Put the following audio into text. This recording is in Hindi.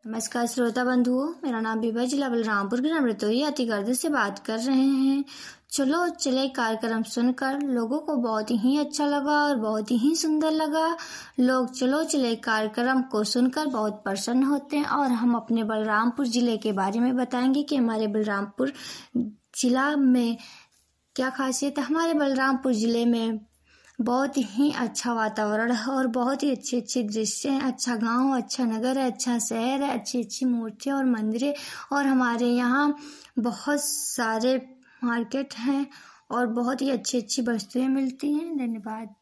नमस्कार श्रोता बंधुओं, मेरा नाम विभा, जिला बलरामपुर, ग्राम रतोई अतिगर्द से बात कर रहे हैं। चलो चले कार्यक्रम सुनकर लोगों को बहुत ही अच्छा लगा और बहुत ही सुंदर लगा। लोग चलो चले कार्यक्रम को सुनकर बहुत प्रसन्न होते हैं और हम अपने बलरामपुर जिले के बारे में बताएंगे कि हमारे बलरामपुर जिला में क्या खासियत है। हमारे बलरामपुर जिले में बहुत ही अच्छा वातावरण है और बहुत ही अच्छे अच्छे दृश्य हैं। अच्छा गांव, अच्छा नगर है, अच्छा शहर है, अच्छी अच्छी मूर्तियाँ और मंदिरें, और हमारे यहाँ बहुत सारे मार्केट हैं और बहुत ही अच्छी अच्छी वस्तुएं मिलती हैं। धन्यवाद।